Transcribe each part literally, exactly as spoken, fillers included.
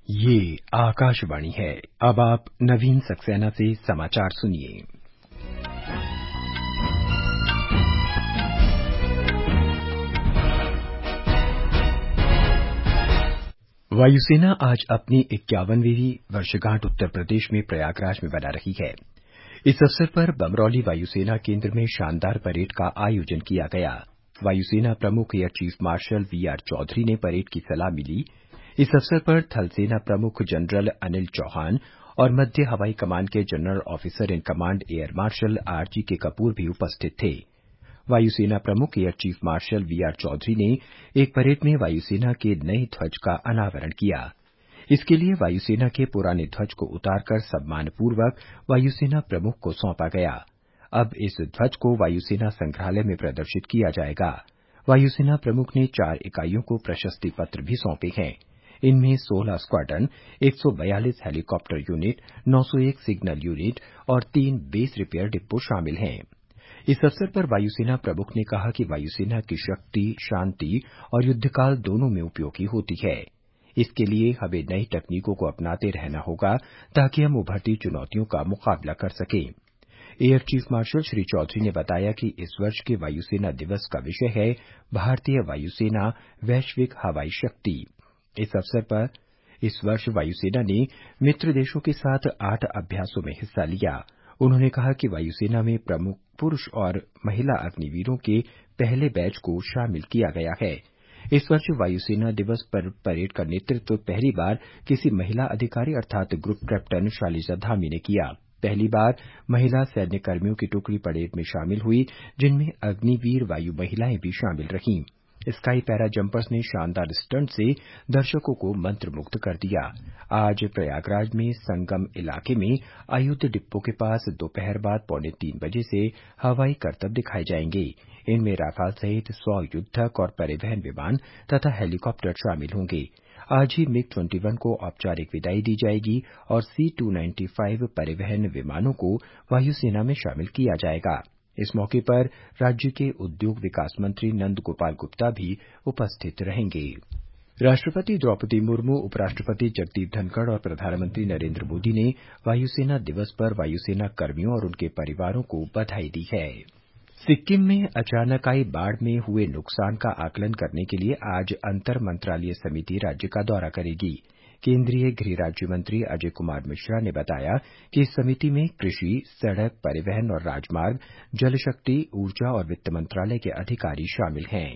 ये आकाशवाणी है। अब आप नवीन सक्सेना से समाचार सुनिए। वायुसेना आज अपनी इक्यावनवीं वर्षगांठ उत्तर प्रदेश में प्रयागराज में मना रही है। इस अवसर पर बमरौली वायुसेना केंद्र में शानदार परेड का आयोजन किया गया। वायुसेना प्रमुख air chief marshal V R Chaudhari ने परेड की सलामी ली। इस अवसर पर थल सेना प्रमुख जनरल अनिल चौहान और मध्य हवाई कमान के general officer in command air marshal R G K Kapoor भी उपस्थित थे। वायुसेना प्रमुख air chief marshal V R Chaudhari ने एक परेड में वायुसेना के नए ध्वज का अनावरण किया। इसके लिए वायुसेना के पुराने ध्वज को उतारकर सम्मानपूर्वक वायुसेना प्रमुख को सौंपा गया। अब इस ध्वज को वायुसेना संग्रहालय में प्रदर्शित किया जाएगा। वायुसेना प्रमुख ने चार इकाइयों को प्रशस्ति पत्र भी सौंपे हैं। इनमें सोलह स्क्वाड्रन, एक सौ बयालीस हेलीकॉप्टर यूनिट, नौ सौ एक सिग्नल यूनिट और तीन बेस रिपेयर डिपो शामिल हैं। इस अवसर पर वायुसेना प्रमुख ने कहा कि वायुसेना की शक्ति, शांति और युद्धकाल दोनों में उपयोगी होती है। इसके लिए हमें नई तकनीकों को अपनाते रहना होगा ताकि हम उभरती चुनौतियों का मुकाबला कर सकें। Air chief marshal Shri Chaudhari ने बताया कि इस वर्ष के वायुसेना दिवस का विषय है भारतीय वायुसेना वैश्विक हवाई शक्ति। इस अवसर पर इस वर्ष वायुसेना ने मित्र देशों के साथ आठ अभ्यासों में हिस्सा लिया। उन्होंने कहा कि वायुसेना में प्रमुख पुरुष और महिला अग्निवीरों के पहले बैच को शामिल किया गया है। इस वर्ष वायुसेना दिवस पर परेड का नेतृत्व पहली बार किसी महिला अधिकारी अर्थात ग्रुप कैप्टन शालिजा धामी ने किया। पहली बार महिला सैन्य कर्मियों की टुकड़ी परेड में शामिल हुई, जिनमें अग्निवीर वायु महिलाएं भी शामिल रहीं। स्काई पैरा जंपर्स ने शानदार स्टंट से दर्शकों को मंत्रमुग्ध कर दिया। आज प्रयागराज में संगम इलाके में आयुध डिपो के पास दोपहर बाद पौने तीन बजे से हवाई करतब दिखाए जाएंगे। इनमें राफाल सहित सौ युद्धक और परिवहन विमान तथा हेलीकॉप्टर शामिल होंगे। आज ही मिग इक्कीस को औपचारिक विदाई दी जाएगी और सी टू नाइन्टी फाइव परिवहन विमानों को वायुसेना में शामिल किया जाएगा। इस मौके पर राज्य के उद्योग विकास मंत्री नंद गोपाल गुप्ता भी उपस्थित रहेंगे। राष्ट्रपति द्रौपदी मुर्मू, उपराष्ट्रपति जगदीप धनखड़ और प्रधानमंत्री नरेंद्र मोदी ने वायुसेना दिवस पर वायुसेना कर्मियों और उनके परिवारों को बधाई दी है। सिक्किम में अचानक आई बाढ़ में हुए नुकसान का आकलन करने के लिए आज अंतर मंत्रालय समिति राज्य का दौरा करेगी। केंद्रीय गृह राज्य मंत्री अजय कुमार मिश्रा ने बताया कि इस समिति में कृषि, सड़क, परिवहन और राजमार्ग, जल शक्ति, ऊर्जा और वित्त मंत्रालय के अधिकारी शामिल हैं।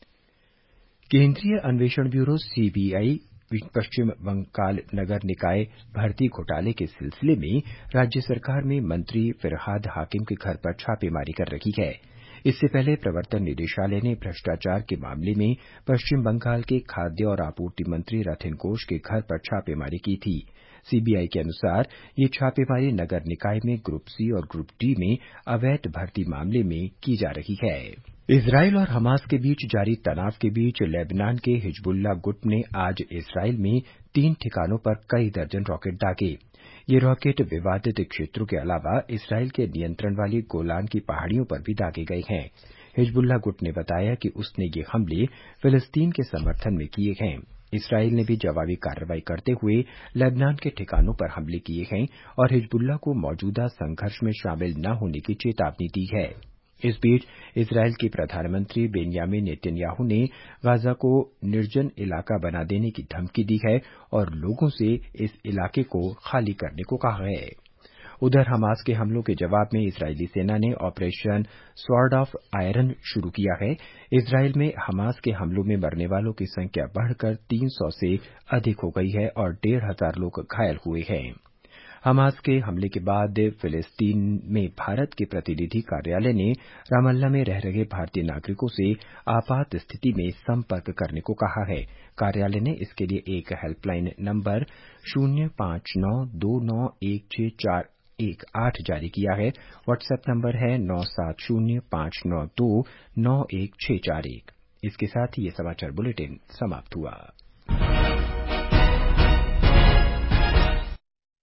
केंद्रीय अन्वेषण ब्यूरो सीबीआई पश्चिम बंगाल नगर निकाय भर्ती घोटाले के सिलसिले में राज्य सरकार में मंत्री फिरहाद हाकिम के घर पर छापेमारी कर रही है। इससे पहले प्रवर्तन निदेशालय ने भ्रष्टाचार के मामले में पश्चिम बंगाल के खाद्य और आपूर्ति मंत्री रथिन घोष के घर पर छापेमारी की थी। सीबीआई के अनुसार ये छापेमारी नगर निकाय में ग्रुप सी और ग्रुप डी में अवैध भर्ती मामले में की जा रही है। इजराइल और हमास के बीच जारी तनाव के बीच लेबनान के हिजबुल्लाह गुट ने आज इजराइल में तीन ठिकानों पर कई दर्जन रॉकेट दागे। ये रॉकेट विवादित क्षेत्रों के अलावा इजराइल के नियंत्रण वाली गोलान की पहाड़ियों पर भी दागे गए हैं। हिजबुल्लाह गुट ने बताया कि उसने ये हमले फिलिस्तीन के समर्थन में किए हैं। इजराइल ने भी जवाबी कार्रवाई करते हुए लेबनान के ठिकानों पर हमले किए हैं और हिजबुल्लाह को मौजूदा संघर्ष में शामिल न होने की चेतावनी दी है। इस बीच इजराइल के प्रधानमंत्री बेंयामिन नेतन्याहू ने गाजा को निर्जन इलाका बना देने की धमकी दी है और लोगों से इस इलाके को खाली करने को कहा है। उधर हमास के हमलों के जवाब में इजरायली सेना ने ऑपरेशन स्वॉर्ड ऑफ आयरन शुरू किया है। इजराइल में हमास के हमलों में मरने वालों की संख्या बढ़कर तीन सौ से अधिक हो गई है और डेढ़ हजार लोग घायल हुए हैं। हमास के हमले के बाद फिलिस्तीन में भारत के प्रतिनिधि कार्यालय ने रामल्ला में रह रहे भारतीय नागरिकों से आपात स्थिति में संपर्क करने को कहा है। कार्यालय ने इसके लिए एक हेल्पलाइन नंबर शून्य पांच नौ दो नौ एक छह चार एक आठ जारी किया है। व्हाट्सएप नंबर है नौ सात शून्य पांच नौ दो नौ एक छह चार एक। इसके साथ ही ये समाचार बुलेटिन समाप्त हुआ।